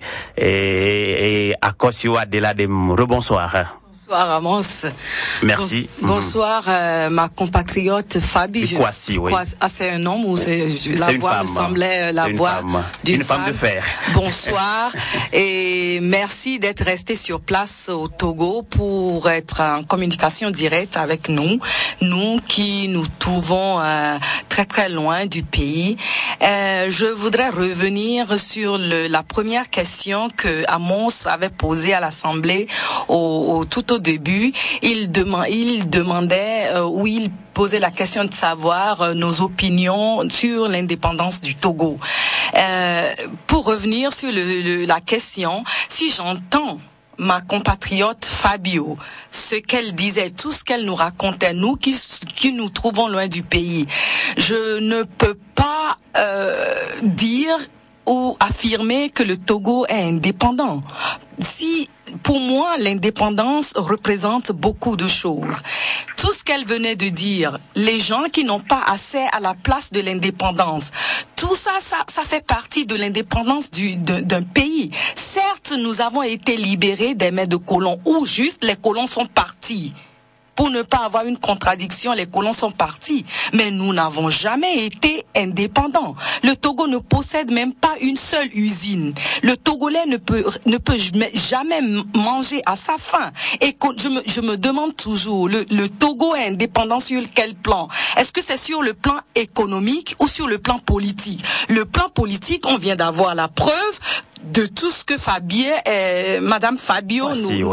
et Akosiwa Deladem, rebonsoir. Bonsoir Amos. Merci. Bonsoir ma compatriote Fabi. Kwasi, oui. C'est un homme ou la voix me semblait la voix d'une femme de fer. Bonsoir et merci d'être resté sur place au Togo pour être en communication directe avec nous qui nous trouvons très très loin du pays. Je voudrais revenir sur la première question que Amos avait posée à l'Assemblée tout au au début, il demandait ou il posait la question de savoir nos opinions sur l'indépendance du Togo. Pour revenir sur la question, si j'entends ma compatriote Fabio, ce qu'elle disait, tout ce qu'elle nous racontait, nous qui nous trouvons loin du pays, je ne peux pas dire ou affirmer que le Togo est indépendant. Si, pour moi, l'indépendance représente beaucoup de choses. Tout ce qu'elle venait de dire, les gens qui n'ont pas accès à la place de l'indépendance, tout ça fait partie de l'indépendance d'un pays. Certes, nous avons été libérés des mains de colons, ou juste les colons sont partis. Pour ne pas avoir une contradiction, les colons sont partis. Mais nous n'avons jamais été indépendants. Le Togo ne possède même pas une seule usine. Le Togolais ne peut jamais manger à sa faim. Et je me demande toujours, le Togo est indépendant sur quel plan? Est-ce que c'est sur le plan économique ou sur le plan politique? Le plan politique, on vient d'avoir la preuve de tout ce que Madame Fabio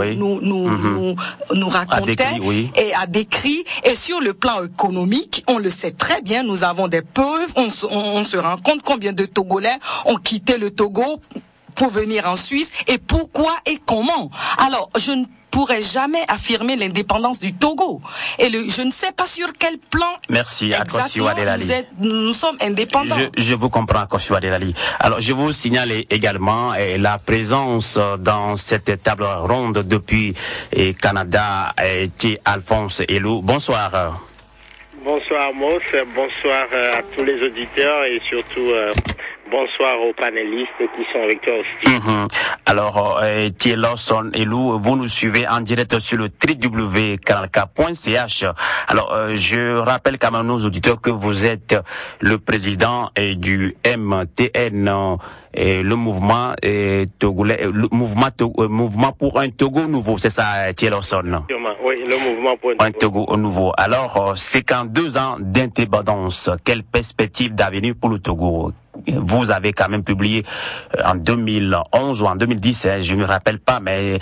nous racontait et a décrit. Et sur le plan économique, on le sait très bien, nous avons des preuves, on se rend compte combien de Togolais ont quitté le Togo pour venir en Suisse et pourquoi et comment. Alors, je ne pourrais jamais affirmer l'indépendance du Togo. Et je ne sais pas sur quel plan exactement nous sommes indépendants. Je vous comprends, Akosua Delali. Alors, je vous signale également la présence dans cette table ronde depuis Canada, Alphonse Elou. Bonsoir. Bonsoir, Mos. Bonsoir à tous les auditeurs et surtout bonsoir aux panélistes qui sont avec toi aussi. Alors, Thierry Lawson et Lou, vous nous suivez en direct sur le www.canalka.ch. Alors, je rappelle quand même nos auditeurs que vous êtes le président du MTN, le mouvement togolais, le mouvement pour un Togo nouveau, c'est ça, Thierry Lawson? Oui, le mouvement pour un Togo nouveau. Alors, c'est qu'en 2 ans d'indépendance, quelle perspective d'avenir pour le Togo? Vous avez quand même publié en 2011 ou en 2010, je ne me rappelle pas, mais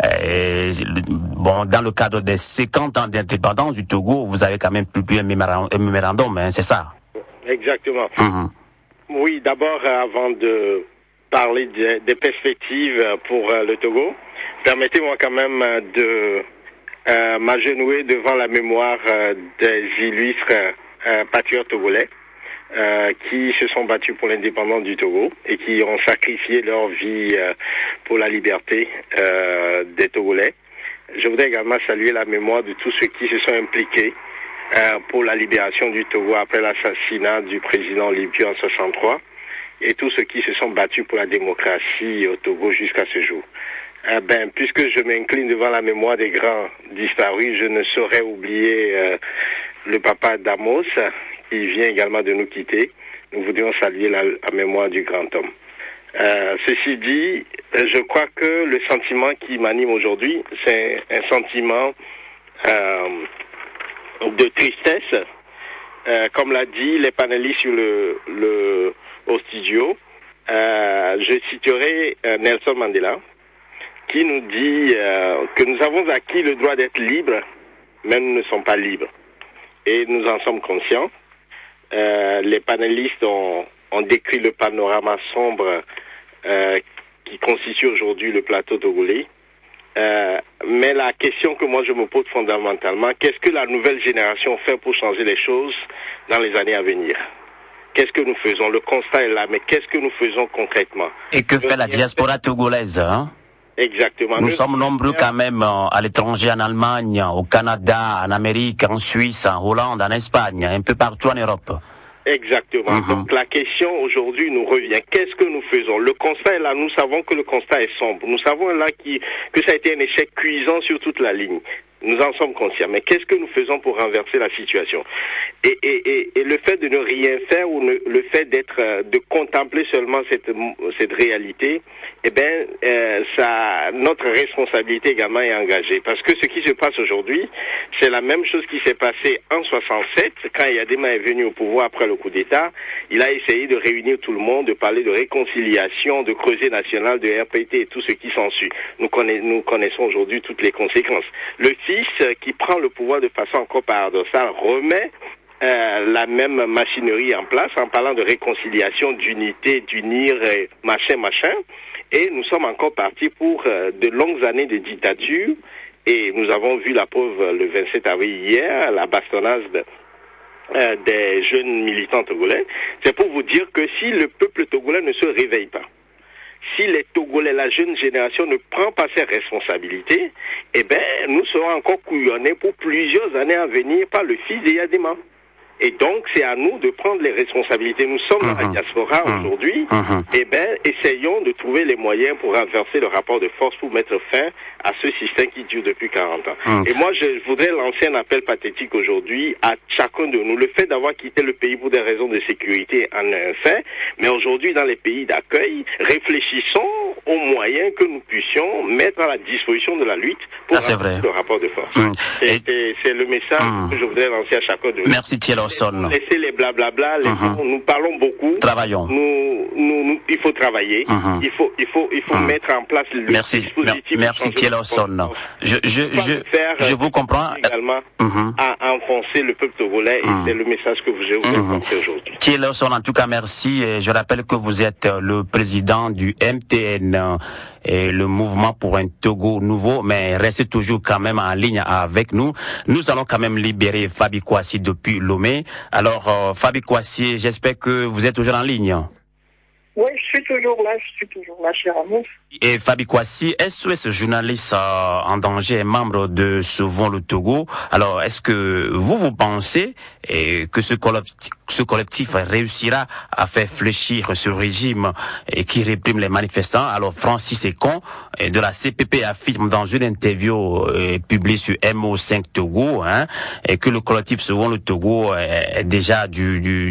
dans le cadre des 50 ans d'indépendance du Togo, vous avez quand même publié un mémorandum, c'est ça? Exactement. Oui, d'abord, avant de parler des perspectives pour le Togo, permettez-moi quand même de m'agenouiller devant la mémoire des illustres patriotes togolais qui se sont battus pour l'indépendance du Togo et qui ont sacrifié leur vie pour la liberté des Togolais. Je voudrais également saluer la mémoire de tous ceux qui se sont impliqués pour la libération du Togo après l'assassinat du président libyen en 63 et tous ceux qui se sont battus pour la démocratie au Togo jusqu'à ce jour. Puisque je m'incline devant la mémoire des grands disparus, je ne saurais oublier le papa d'Amos, qui vient également de nous quitter. Nous voudrions saluer la mémoire du grand homme. Ceci dit, je crois que le sentiment qui m'anime aujourd'hui, c'est un sentiment de tristesse. Comme l'a dit les panélistes au studio, je citerai Nelson Mandela, qui nous dit que nous avons acquis le droit d'être libres, mais nous ne sommes pas libres. Et nous en sommes conscients. Les panélistes ont décrit le panorama sombre qui constitue aujourd'hui le plateau togolais. Mais la question que moi je me pose fondamentalement, qu'est-ce que la nouvelle génération fait pour changer les choses dans les années à venir? Qu'est-ce que nous faisons? Le constat est là, mais qu'est-ce que nous faisons concrètement? Et que fait la diaspora togolaise, hein? Exactement. Nous sommes nombreux quand même à l'étranger, en Allemagne, au Canada, en Amérique, en Suisse, en Hollande, en Espagne, un peu partout en Europe. Exactement. Donc la question aujourd'hui nous revient. Qu'est-ce que nous faisons? Le constat est là. Nous savons que le constat est sombre. Nous savons là que ça a été un échec cuisant sur toute la ligne. Nous en sommes conscients. Mais qu'est-ce que nous faisons pour renverser la situation? Et le fait de ne rien faire ou le fait de contempler seulement cette réalité, notre responsabilité également est engagée. Parce que ce qui se passe aujourd'hui, c'est la même chose qui s'est passé en 67, quand Yadema est venu au pouvoir après le coup d'État. Il a essayé de réunir tout le monde, de parler de réconciliation, de creuset national, de RPT et tout ce qui s'ensuit. Nous connaissons aujourd'hui toutes les conséquences. Le fils qui prend le pouvoir de façon encore paradoxale remet la même machinerie en place en parlant de réconciliation, d'unité, d'unir, machin. Et nous sommes encore partis pour de longues années de dictature. Et nous avons vu la preuve le 27 avril hier, la bastonnage des jeunes militants togolais. C'est pour vous dire que si le peuple togolais ne se réveille pas, si les Togolais, la jeune génération ne prend pas ses responsabilités, nous serons encore couillonnés pour plusieurs années à venir par le fils de Yadema. Et donc, c'est à nous de prendre les responsabilités. Nous sommes dans la diaspora aujourd'hui. Essayons de trouver les moyens pour renverser le rapport de force, pour mettre fin à ce système qui dure depuis 40 ans. Et moi, je voudrais lancer un appel pathétique aujourd'hui à chacun de nous. Le fait d'avoir quitté le pays pour des raisons de sécurité en est un fait. Mais aujourd'hui, dans les pays d'accueil, réfléchissons aux moyens que nous puissions mettre à la disposition de la lutte pour renverser le rapport de force. C'est le message que je voudrais lancer à chacun de nous. Merci Thierry. Laissez les blablabla, nous parlons beaucoup. Travaillons. Il faut travailler. Il faut mettre en place le dispositif. Merci Thierry Lawson. Je vous comprends. Également à enfoncer le peuple togolais et c'est le message que vous avez porté aujourd'hui. Thierry Lawson, en tout cas, merci. Je rappelle que vous êtes le président du MTN et le mouvement pour un Togo nouveau, mais restez toujours quand même en ligne avec nous. Nous allons quand même libérer Fabi Kouassi depuis Lomé. Alors, Fabi Kouassi, j'espère que vous êtes toujours en ligne. Oui, je suis toujours là, cher Amos. Et Fabi Kouassi, SOS journaliste en danger, membre de Sauvons le Togo. Alors, est-ce que vous pensez que ce collectif réussira à faire fléchir ce régime qui réprime les manifestants? Alors, Francis Ekon de la CPP affirme dans une interview publiée sur MO5 Togo et que le collectif Sauvons le Togo est déjà du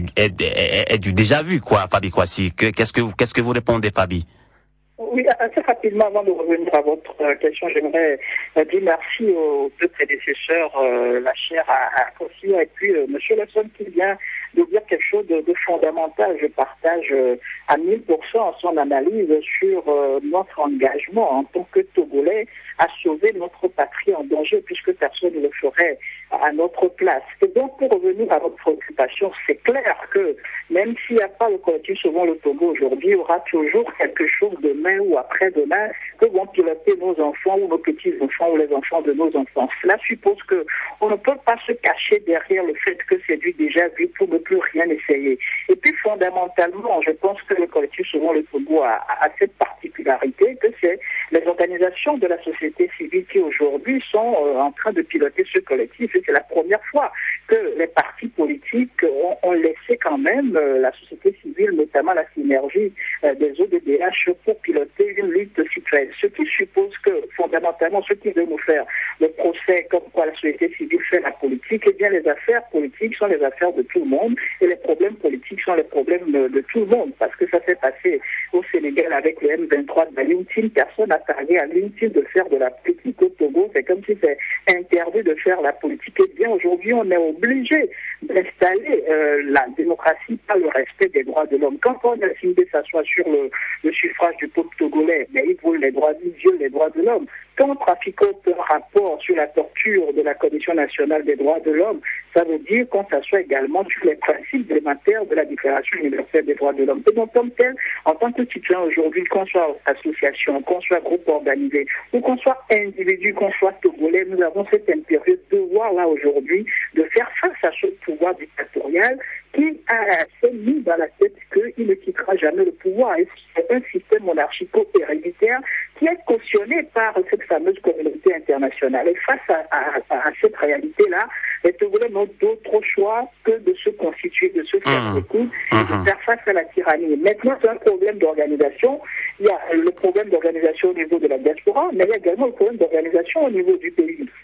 déjà vu, quoi, Fabi Kouassi. Qu'est-ce que vous répondez, Fabi? Oui, assez rapidement, avant de revenir à votre question, j'aimerais dire merci aux deux prédécesseurs, la chère à Kossi et puis M. Lawson qui vient de dire quelque chose de fondamental. Je partage à 1000% son analyse sur notre engagement en tant que Togolais à sauver notre patrie en danger puisque personne ne le ferait à notre place. Et donc, pour revenir à votre préoccupation, c'est clair que même s'il n'y a pas le collectif Sauvons le Togo aujourd'hui, il y aura toujours quelque chose demain ou après-demain que vont piloter nos enfants ou nos petits-enfants ou les enfants de nos enfants. Cela suppose qu'on ne peut pas se cacher derrière le fait que c'est du déjà vu pour ne plus rien essayer. Et puis, fondamentalement, je pense que le collectif Sauvons le Togo a cette particularité que c'est les organisations de la société civile qui aujourd'hui sont en train de piloter ce collectif. Et c'est la première fois que les partis politiques ont laissé quand même la société civile, notamment la synergie des ODDH, pour piloter une lutte citoyenne. Ce qui suppose que, fondamentalement, ce qui veut nous faire le procès comme quoi la société civile fait la politique, eh bien les affaires politiques sont les affaires de tout le monde et les problèmes politiques sont les problèmes de tout le monde. Parce que ça s'est passé au Sénégal avec le M23 de l'intime. Personne n'a targué à l'intime de faire de la politique au Togo. C'est comme si c'est interdit de faire la politique. Et bien aujourd'hui, on est obligé d'installer la démocratie par le respect des droits de l'homme. Quand on a décidé de s'asseoir sur le suffrage du peuple togolais, mais il viole les droits de l'homme. Quand on trafique un rapport sur la torture de la Commission nationale des droits de l'homme, ça veut dire qu'on s'assoit également sur les principes élémentaires de la Déclaration universelle des droits de l'homme. Et donc, comme tel, en tant que citoyen aujourd'hui, qu'on soit association, qu'on soit groupe organisé, ou qu'on soit individu, qu'on soit togolais, nous avons cet impérieux devoir là aujourd'hui de faire face à ce pouvoir dictatorial qui s'est mis dans la tête qu'il ne quittera jamais le pouvoir. Et c'est un système monarchico-héréditaire qui est cautionné par cette fameuse communauté internationale. Et face à cette réalité-là, les Togolais n'ont d'autre choix que de se constituer, de se faire écoute et de faire face à la tyrannie. Maintenant, c'est un problème d'organisation. Il y a le problème d'organisation au niveau de la diaspora, mais il y a également le problème d'organisation au niveau du pays.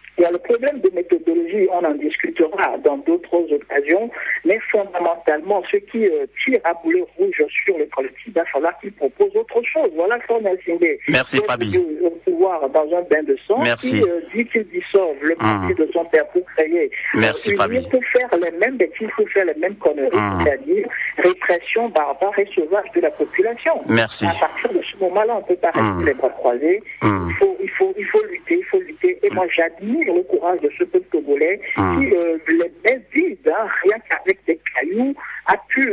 Il y a le problème de méthodologie, on en discutera dans d'autres occasions, mais fondamentalement, ce qui tire à boulet rouge sur le collectif, il va falloir qu'il propose autre chose. Voilà qu'on a signé. Merci, Fabi. Au pouvoir dans un bain de sang, merci. Qui dit qu'il dissolve le parti de son père pour créer. Merci, Fabi. Il peut faire les mêmes bêtises, il peut faire les mêmes conneries, c'est-à-dire répression barbare et sauvage de la population. Merci. À partir de ce moment-là, on ne peut pas rester les bras croisés. Il faut lutter. Et moi, j'admire le courage de ce peuple togolais qui, les mains vides, rien qu'avec des cailloux, a pu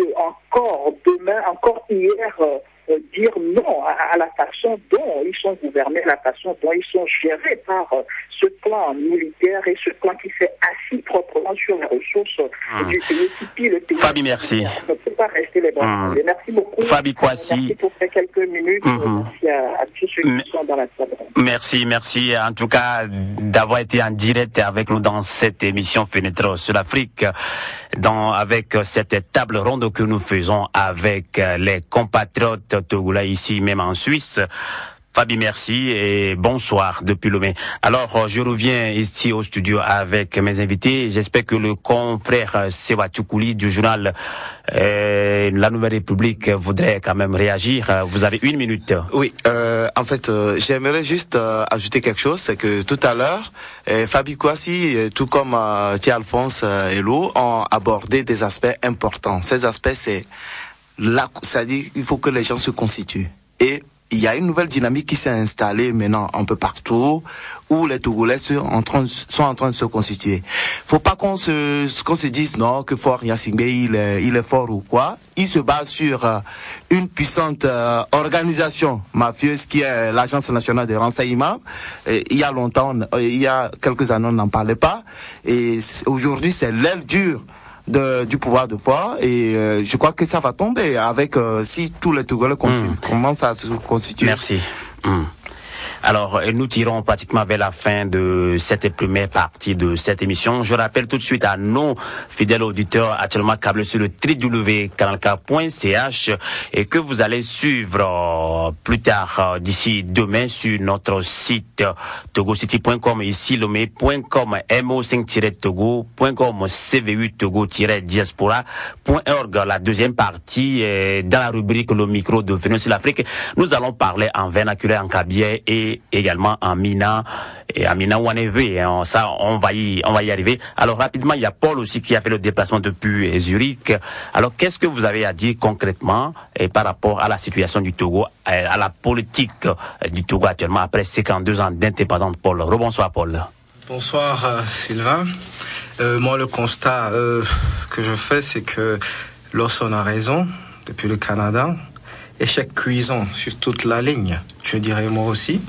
encore hier, dire non à la façon dont ils sont gouvernés, la façon dont ils sont gérés par ce clan militaire et ce clan qui s'est assis proprement sur les ressources du pays. Le pays Fabi, merci. On ne peut pas rester les bras. Merci beaucoup. Fabi Kwasi. Merci pour ces quelques minutes. Merci à tous ceux qui sont dans la salle. Merci en tout cas d'avoir été en direct avec nous dans cette émission Fenêtre sur l'Afrique, avec cette table ronde que nous faisons avec les compatriotes togolais ici, même en Suisse. Fabi, merci et bonsoir depuis Lomé. Alors, je reviens ici au studio avec mes invités. J'espère que le confrère Sewa Tchoukouli du journal La Nouvelle République voudrait quand même réagir. Vous avez 1 minute. Oui, en fait, j'aimerais juste ajouter quelque chose. C'est que tout à l'heure, Fabi Kwasi, tout comme Thierry Alphonse et Lou, ont abordé des aspects importants. Ces aspects, c'est-à-dire qu'il faut que les gens se constituent. Et il y a une nouvelle dynamique qui s'est installée maintenant un peu partout, où les Togolais sont en train de se constituer. Faut pas qu'on se dise non, que Faure Gnassingbé, il est fort ou quoi. Il se base sur une puissante organisation mafieuse qui est l'Agence nationale de renseignement. Il y a quelques années, on n'en parlait pas. Et aujourd'hui, c'est l'aile dure du pouvoir de foi, et je crois que ça va tomber avec si tous les Togolais commencent à se constituer. Merci. Alors, nous tirons pratiquement vers la fin de cette première partie de cette émission. Je rappelle tout de suite à nos fidèles auditeurs actuellement câblés sur le www.canalk.ch et que vous allez suivre plus tard, d'ici demain, sur notre site togocity.com, ici lomé.com, mo5-togo.com, cvu-togo-diaspora.org. La deuxième partie, dans la rubrique Le micro de Fenêtre sur l'Afrique, nous allons parler en vernaculaire, en kabylie et également en Mina et en Mina Waneve. Ça, on va y arriver. Alors rapidement, il y a Paul aussi qui a fait le déplacement depuis Zurich. Alors qu'est-ce que vous avez à dire concrètement par rapport à la situation du Togo, à la politique du Togo actuellement après 52 ans d'indépendance? Paul, rebonsoir Paul. Bonsoir Sylvain. Moi, le constat que je fais, c'est que lorsqu'on a raison depuis le Canada, échec cuisant sur toute la ligne, je dirais moi aussi.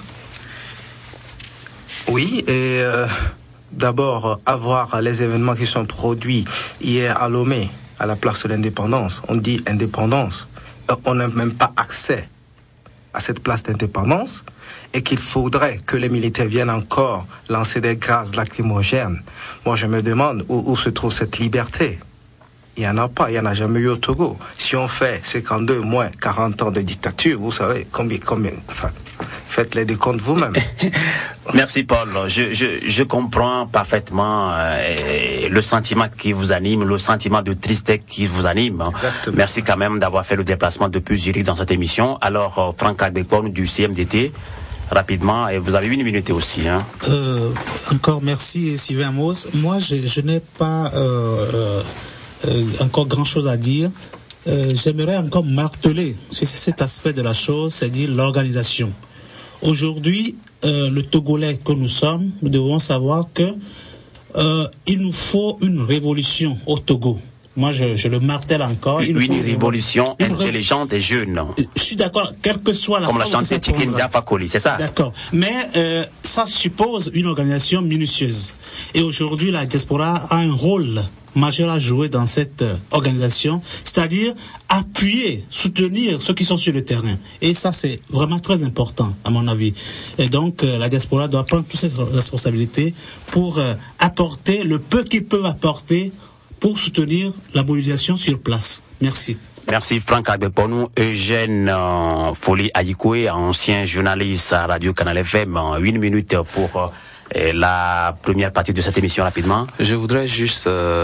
Oui, et d'abord, avoir les événements qui sont produits hier à Lomé, à la place de l'indépendance. On dit indépendance. On n'a même pas accès à cette place d'indépendance et qu'il faudrait que les militaires viennent encore lancer des gaz lacrymogènes. Moi, je me demande où se trouve cette liberté. Il n'y en a pas, il n'y en a jamais eu au Togo. Si on fait 52 moins 40 ans de dictature, vous savez combien enfin, faites les décomptes vous-même. Merci Paul, je comprends parfaitement le sentiment qui vous anime, le sentiment de tristesse qui vous anime. Exactement. Merci quand même d'avoir fait le déplacement depuis Zurich dans cette émission. Alors Franck Agbekpon du CMDT, rapidement, et vous avez 1 minute aussi. Encore merci Sylvain Mose. Moi je n'ai pas encore grand chose à dire. J'aimerais encore marteler sur cet aspect de la chose, c'est-à-dire l'organisation. Aujourd'hui, le Togolais que nous sommes, nous devons savoir que il nous faut une révolution au Togo. Moi, je le martèle encore. Une révolution intelligente et jeune. Je suis d'accord, quelle que soit la forme. Comme l'a chanté Tikin Diafakoli, c'est ça? D'accord. Mais ça suppose une organisation minutieuse. Et aujourd'hui, la diaspora a un rôle majeur à jouer dans cette organisation, c'est-à-dire appuyer, soutenir ceux qui sont sur le terrain. Et ça, c'est vraiment très important, à mon avis. Et donc, la diaspora doit prendre toutes ses responsabilités pour apporter le peu qu'ils peuvent apporter pour soutenir la mobilisation sur place. Merci. Merci Franck Agbekponou. Eugène Foli Ayikoué, ancien journaliste à Radio Canal FM, 1 minute pour la première partie de cette émission rapidement. Je voudrais juste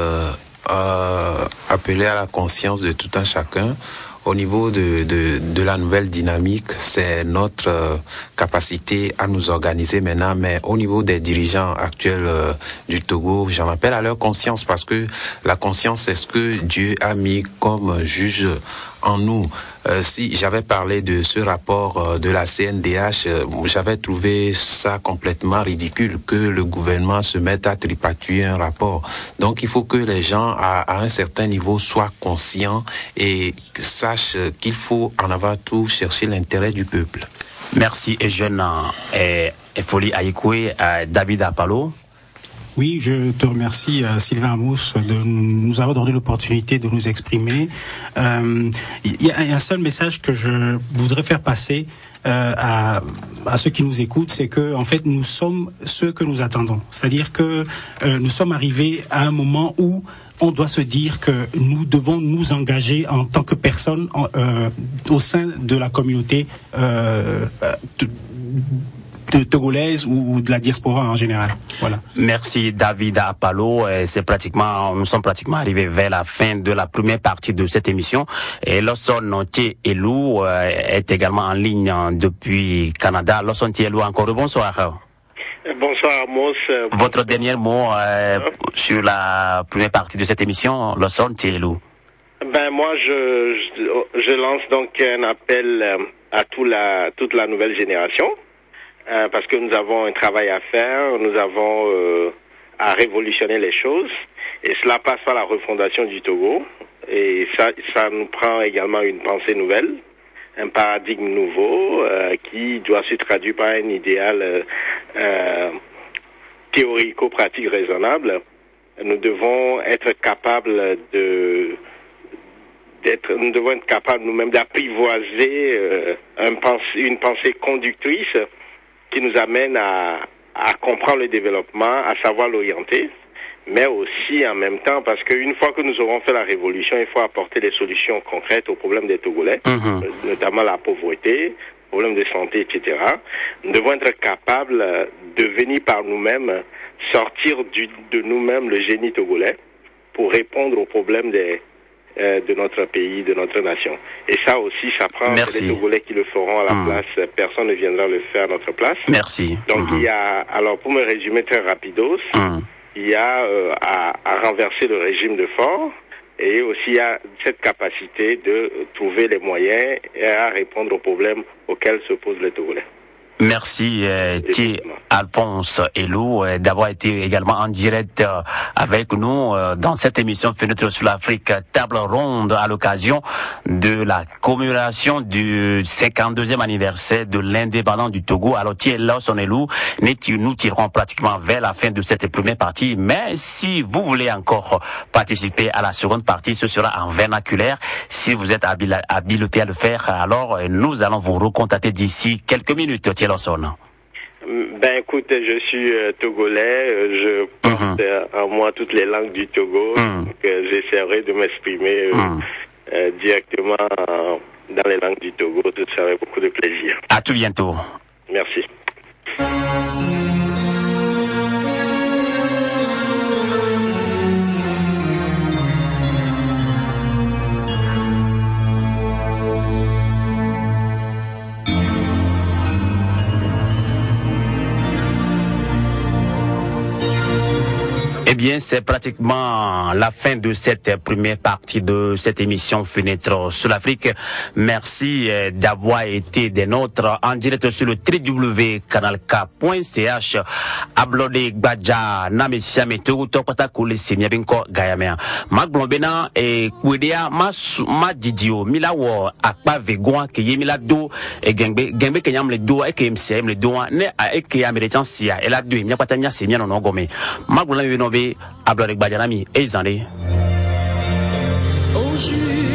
appeler à la conscience de tout un chacun. Au niveau de la nouvelle dynamique, c'est notre capacité à nous organiser maintenant, mais au niveau des dirigeants actuels du Togo, j'en appelle à leur conscience, parce que la conscience, c'est ce que Dieu a mis comme juge en nous. Si j'avais parlé de ce rapport de la CNDH, j'avais trouvé ça complètement ridicule que le gouvernement se mette à tripatouiller un rapport. Donc il faut que les gens à un certain niveau soient conscients et sachent qu'il faut en avant tout chercher l'intérêt du peuple. Merci et jeune Folie Aïkoué, David Apalo. Oui, je te remercie, Sylvain Amos, de nous avoir donné l'opportunité de nous exprimer. Il y a un seul message que je voudrais faire passer à ceux qui nous écoutent, c'est que en fait nous sommes ceux que nous attendons. C'est-à-dire que nous sommes arrivés à un moment où on doit se dire que nous devons nous engager en tant que personnes au sein de la communauté de togolaise ou de la diaspora en général. Voilà. Merci David Apalo. Nous sommes pratiquement arrivés vers la fin de la première partie de cette émission. Et Lawson Thielou est également en ligne depuis Canada. Lawson Thielou, encore bonsoir. Bonsoir Amos. Votre dernier mot sur la première partie de cette émission, Lawson Thielou. Moi, je lance donc un appel à toute la nouvelle génération. Parce que nous avons un travail à faire, nous avons à révolutionner les choses, et cela passe par la refondation du Togo, et ça nous prend également une pensée nouvelle, un paradigme nouveau qui doit se traduire par un idéal théorico-pratique raisonnable. Nous devons être capables nous-mêmes d'apprivoiser une pensée conductrice qui nous amène à comprendre le développement, à savoir l'orienter, mais aussi en même temps, parce qu'une fois que nous aurons fait la révolution, il faut apporter des solutions concrètes aux problèmes des Togolais, notamment la pauvreté, problèmes de santé, etc. Nous devons être capables de venir par nous-mêmes, sortir de nous-mêmes le génie togolais pour répondre aux problèmes de notre pays, de notre nation. Et ça aussi, ça prend les Togolais qui le feront à la place. Personne ne viendra le faire à notre place. Merci. Donc il y a, alors pour me résumer très rapidos, il y a à renverser le régime de Faure, et aussi il y a cette capacité de trouver les moyens et à répondre aux problèmes auxquels se posent les Togolais. Merci Alphonse Elou d'avoir été également en direct avec nous dans cette émission Fenêtre sur l'Afrique, table ronde à l'occasion de la commémoration du 52e anniversaire de l'indépendance du Togo. Alors Lawson Elou, nous tirons pratiquement vers la fin de cette première partie, mais si vous voulez encore participer à la seconde partie, ce sera en vernaculaire. Si vous êtes habilité à le faire, alors nous allons vous recontacter d'ici quelques minutes. Lawson. Écoute, je suis togolais, je porte en moi toutes les langues du Togo, donc j'essaierai de m'exprimer directement dans les langues du Togo, tout ça avec beaucoup de plaisir. À tout bientôt. Merci. Eh bien, c'est pratiquement la fin de cette première partie de cette émission Fenêtre sur l'Afrique. Merci d'avoir été des nôtres en direct sur le www.canalk.ch. Ablode Gbadja Namesia Meto Topata Kule Semiabinko Gayamea. Magblobena et Kwedea ma Didio Milawo Akpa Vegoa ke Yemila do et Gembe Kenyam le do et KMCM le do ne a eke Americansia et la do Miapatania Semiano Nogome. Magblobena Ablode Gbadja Nami Ezande.